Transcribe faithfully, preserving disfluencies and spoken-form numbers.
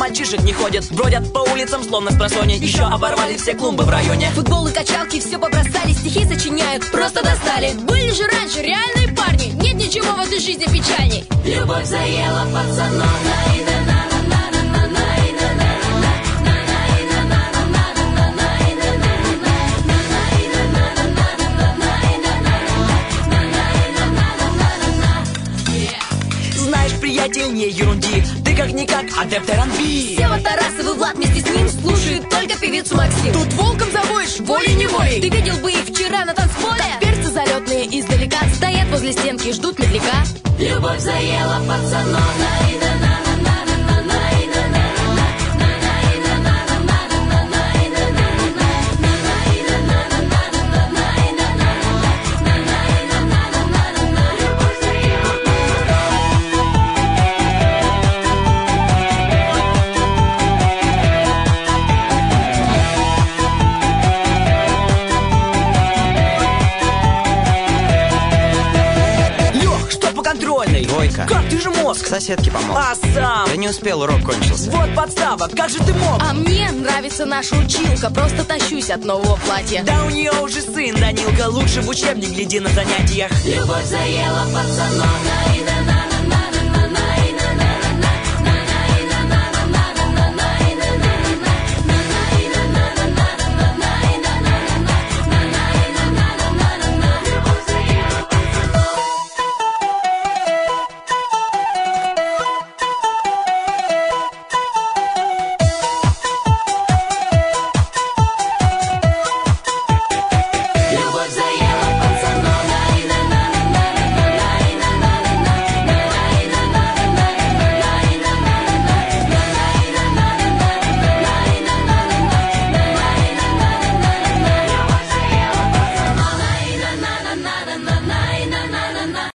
мальчишек не ходят. Бродят по улицам, словно спросонья. Еще оборвали все клумбы в районе. Футбол и качалки все побросали, стихи сочиняют, просто достали. Были же раньше реальные парни, нет ничего в этой жизни печальней. Любовь заела пацанов. Приятель, не ерунди, ты как-никак адепт эр энд би. Сева Тарасов и Влад вместе с ним слушают только певицу Максим. Тут волком завоешь, волей-неволей. Ты видел бы их вчера на танцполе? Перцы залетные издалека стоят возле стенки, ждут медляка. Любовь заела пацанов. Двойка. Как, ты же мозг. Соседке помог. А сам? Да не успел, урок кончился. Вот подстава, как же ты мог? А мне нравится наша училка, просто тащусь от нового платья. Да у нее уже сын, Данилка, лучше в учебник гляди на занятиях. Любовь заела пацанов.